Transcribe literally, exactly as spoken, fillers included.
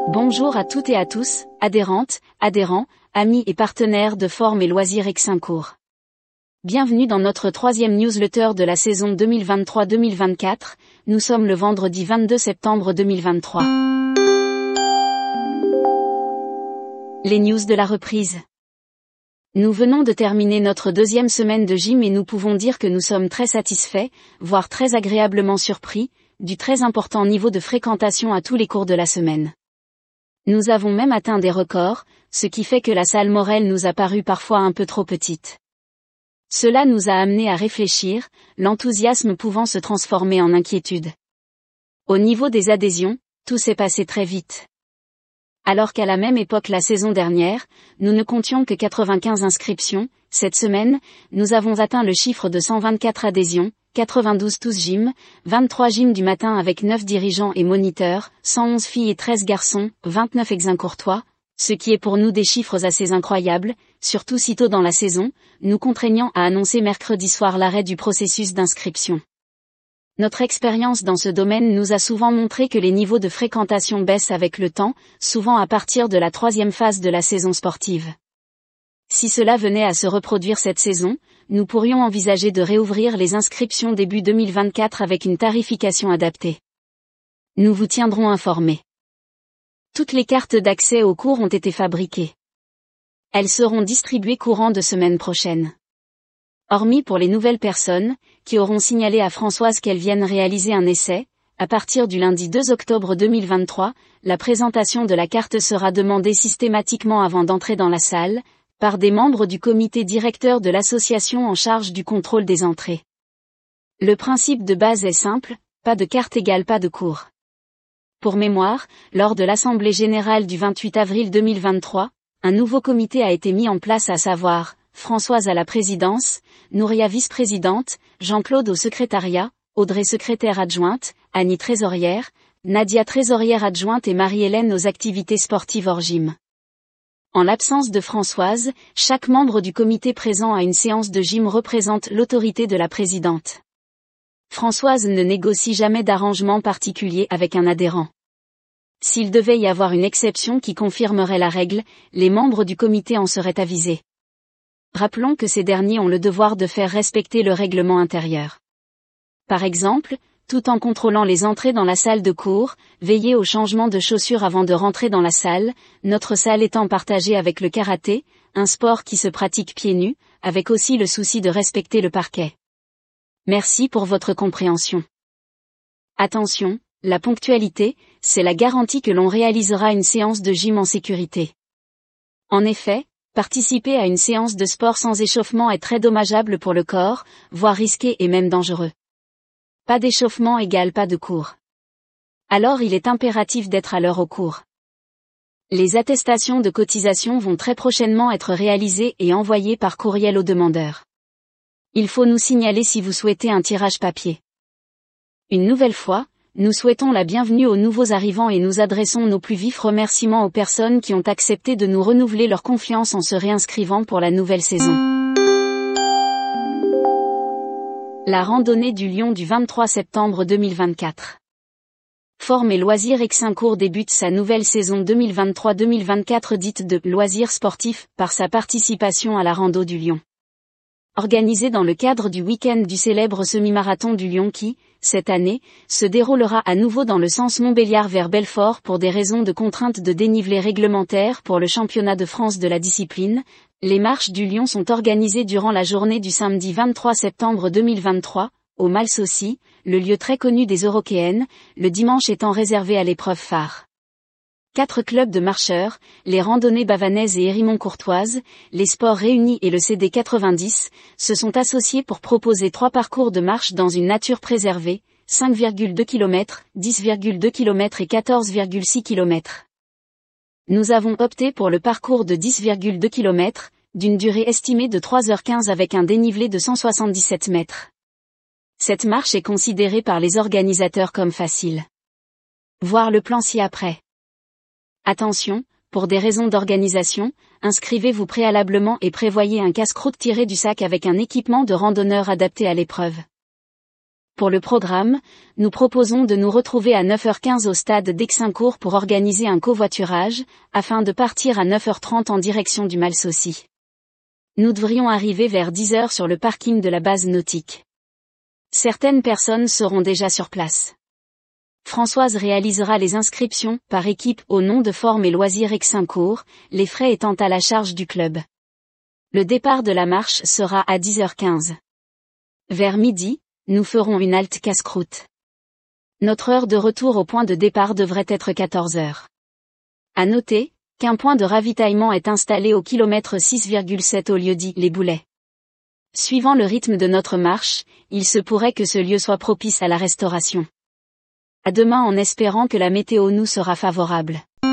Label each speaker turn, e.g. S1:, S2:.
S1: Bonjour à toutes et à tous, adhérentes, adhérents, amis et partenaires de Forme et Loisirs Excincourt. Bienvenue dans notre troisième newsletter de la saison deux mille vingt-trois deux mille vingt-quatre, nous sommes le vendredi vingt-deux septembre deux mille vingt-trois. Les news de la reprise. Nous venons de terminer notre deuxième semaine de gym et nous pouvons dire que nous sommes très satisfaits, voire très agréablement surpris, du très important niveau de fréquentation à tous les cours de la semaine. Nous avons même atteint des records, ce qui fait que la salle Morel nous a paru parfois un peu trop petite. Cela nous a amené à réfléchir, l'enthousiasme pouvant se transformer en inquiétude. Au niveau des adhésions, tout s'est passé très vite. Alors qu'à la même époque la saison dernière, nous ne comptions que quatre-vingt-quinze inscriptions, cette semaine, nous avons atteint le chiffre de cent vingt-quatre adhésions, quatre-vingt-douze tous gyms, vingt-trois gyms du matin avec neuf dirigeants et moniteurs, cent onze filles et treize garçons, vingt-neuf exincourtois, ce qui est pour nous des chiffres assez incroyables, surtout si tôt dans la saison, nous contraignant à annoncer mercredi soir l'arrêt du processus d'inscription. Notre expérience dans ce domaine nous a souvent montré que les niveaux de fréquentation baissent avec le temps, souvent à partir de la troisième phase de la saison sportive. Si cela venait à se reproduire cette saison, nous pourrions envisager de réouvrir les inscriptions début deux mille vingt-quatre avec une tarification adaptée. Nous vous tiendrons informés. Toutes les cartes d'accès aux cours ont été fabriquées. Elles seront distribuées courant de semaine prochaine. Hormis pour les nouvelles personnes, qui auront signalé à Françoise qu'elles viennent réaliser un essai, à partir du lundi deux octobre deux mille vingt-trois, la présentation de la carte sera demandée systématiquement avant d'entrer dans la salle, par des membres du comité directeur de l'association en charge du contrôle des entrées. Le principe de base est simple, pas de carte égale pas de cours. Pour mémoire, lors de l'Assemblée générale du vingt-huit avril deux mille vingt-trois, un nouveau comité a été mis en place à savoir, Françoise à la présidence, Nouria vice-présidente, Jean-Claude au secrétariat, Audrey secrétaire adjointe, Annie trésorière, Nadia trésorière adjointe et Marie-Hélène aux activités sportives hors gym. En l'absence de Françoise, chaque membre du comité présent à une séance de gym représente l'autorité de la présidente. Françoise ne négocie jamais d'arrangement particulier avec un adhérent. S'il devait y avoir une exception qui confirmerait la règle, les membres du comité en seraient avisés. Rappelons que ces derniers ont le devoir de faire respecter le règlement intérieur. Par exemple, tout en contrôlant les entrées dans la salle de cours, veiller au changement de chaussures avant de rentrer dans la salle, notre salle étant partagée avec le karaté, un sport qui se pratique pieds nus, avec aussi le souci de respecter le parquet. Merci pour votre compréhension. Attention, la ponctualité, c'est la garantie que l'on réalisera une séance de gym en sécurité. En effet, participer à une séance de sport sans échauffement est très dommageable pour le corps, voire risqué et même dangereux. Pas d'échauffement égale pas de cours. Alors il est impératif d'être à l'heure au cours. Les attestations de cotisation vont très prochainement être réalisées et envoyées par courriel aux demandeurs. Il faut nous signaler si vous souhaitez un tirage papier. Une nouvelle fois, nous souhaitons la bienvenue aux nouveaux arrivants et nous adressons nos plus vifs remerciements aux personnes qui ont accepté de nous renouveler leur confiance en se réinscrivant pour la nouvelle saison. La randonnée du Lion du vingt-trois septembre deux mille vingt-quatre. Forme et Loisirs Excincourt débute sa nouvelle saison deux mille vingt-trois deux mille vingt-quatre dite de loisirs sportifs par sa participation à la Rando du Lion. Organisée dans le cadre du week-end du célèbre semi-marathon du Lion qui, cette année, se déroulera à nouveau dans le sens Montbéliard vers Belfort pour des raisons de contraintes de dénivelé réglementaire pour le championnat de France de la discipline. Les marches du Lion sont organisées durant la journée du samedi vingt-trois septembre deux mille vingt-trois, au Malsaucy, le lieu très connu des Eurockéennes, le dimanche étant réservé à l'épreuve phare. Quatre clubs de marcheurs, les randonnées bavanaises et Hérimont-Courtoises, les sports réunis et le C D quatre-vingt-dix, se sont associés pour proposer trois parcours de marche dans une nature préservée, cinq virgule deux kilomètres, dix virgule deux kilomètres et quatorze virgule six kilomètres. Nous avons opté pour le parcours de dix virgule deux kilomètres, d'une durée estimée de trois heures quinze avec un dénivelé de cent soixante-dix-sept mètres. Cette marche est considérée par les organisateurs comme facile. Voir le plan ci-après. Attention, pour des raisons d'organisation, inscrivez-vous préalablement et prévoyez un casse-croûte tiré du sac avec un équipement de randonneur adapté à l'épreuve. Pour le programme, nous proposons de nous retrouver à neuf heures quinze au stade d'Aix-Saint-Cour pour organiser un covoiturage, afin de partir à neuf heures trente en direction du Malsaucy. Nous devrions arriver vers dix heures sur le parking de la base nautique. Certaines personnes seront déjà sur place. Françoise réalisera les inscriptions, par équipe, au nom de Forme et Loisirs Aix-Saint-Cour, les frais étant à la charge du club. Le départ de la marche sera à dix heures quinze. Vers midi, nous ferons une halte casse-croûte. Notre heure de retour au point de départ devrait être quatorze heures. À noter, qu'un point de ravitaillement est installé au kilomètre six virgule sept au lieu dit Les Boulets. Suivant le rythme de notre marche, il se pourrait que ce lieu soit propice à la restauration. À demain en espérant que la météo nous sera favorable.